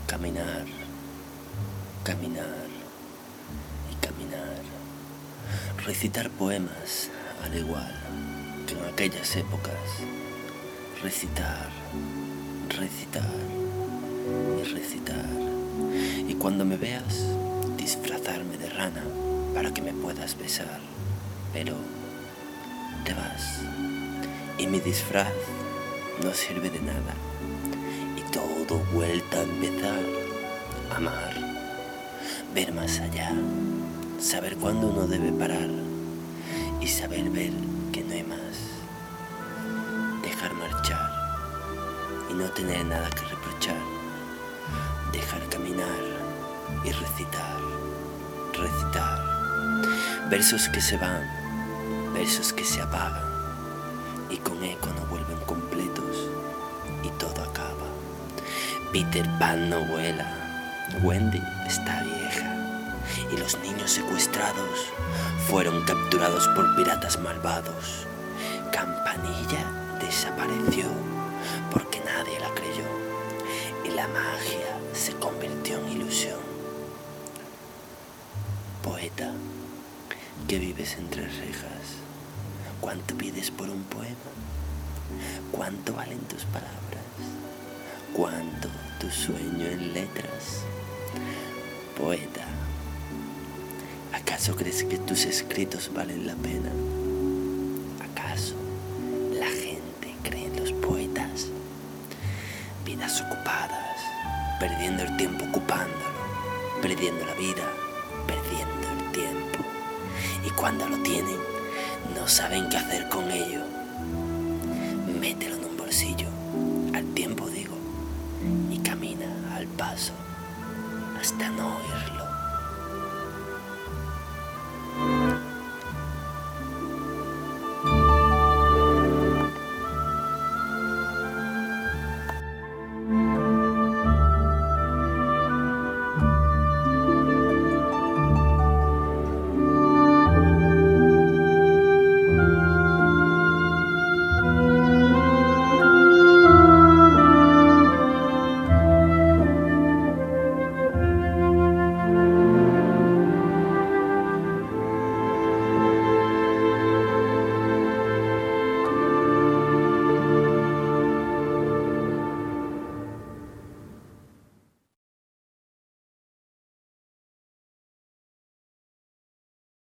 Caminar, caminar y caminar. Recitar poemas al igual que en aquellas épocas. Recitar, recitar y recitar. Y cuando me veas, disfrazarme de rana para que me puedas besar. Pero te vas y mi disfraz no sirve de nada. Y todo vuelta a empezar. Amar, ver más allá, saber cuándo uno debe parar y saber ver que no hay más. Dejar marchar y no tener nada que reprochar. Dejar caminar y recitar, recitar. Versos que se van, versos que se apagan y con eco no vuelven completos y todo acaba. Peter Pan no vuela, Wendy está vieja y los niños secuestrados fueron capturados por piratas malvados. Campanilla desapareció porque nadie la creyó y la magia se convirtió en ilusión. Poeta, que vives entre rejas, ¿cuánto pides por un poema? ¿Cuánto valen tus palabras? ¿Cuánto tu sueño en letras? Poeta, ¿acaso crees que tus escritos valen la pena? ¿Acaso la gente cree en los poetas? Vidas ocupadas, perdiendo el tiempo ocupándolo, perdiendo la vida, perdiendo el tiempo. Y cuando lo tienen, no saben qué hacer con ello. Mételo en un bolsillo, al tiempo digo, y camina al paso hasta no oírlo.